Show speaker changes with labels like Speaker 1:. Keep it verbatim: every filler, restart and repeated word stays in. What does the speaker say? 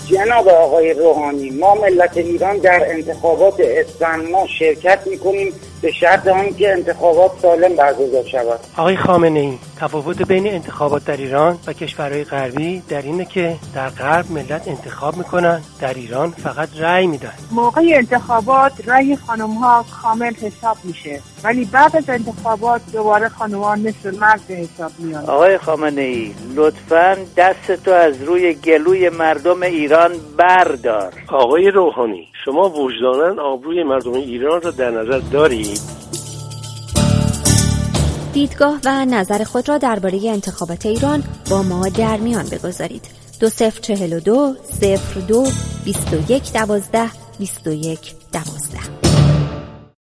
Speaker 1: جناب آقای روحانی، ما ملت ایران در انتخابات اسفند ما شرکت میکنیم به شرط آنکه انتخابات سالم برگزار شود.
Speaker 2: آقای خامنه ای، تفاوت بین انتخابات در ایران و کشورهای غربی در اینه که در غرب ملت انتخاب میکنن، در ایران فقط رأی میدن.
Speaker 3: موقع انتخابات رأی خانم‌ها کامل حساب میشه، ولی بعد از انتخابات دوباره خانم‌ها مثل مرد به حساب میان.
Speaker 4: آقای خامنه ای، لطفاً دستتو از روی گلوی مردم ایران بردار.
Speaker 5: آقای روحانی، شما وجداناً آبروی مردم ایران را در نظر دارید؟
Speaker 6: دیدگاه و نظر خود را درباره انتخابات ایران با ما در میان بگذارید. دو صفر چهل و دو صفر دو بیست و یک دوازده بیست و یک دوازده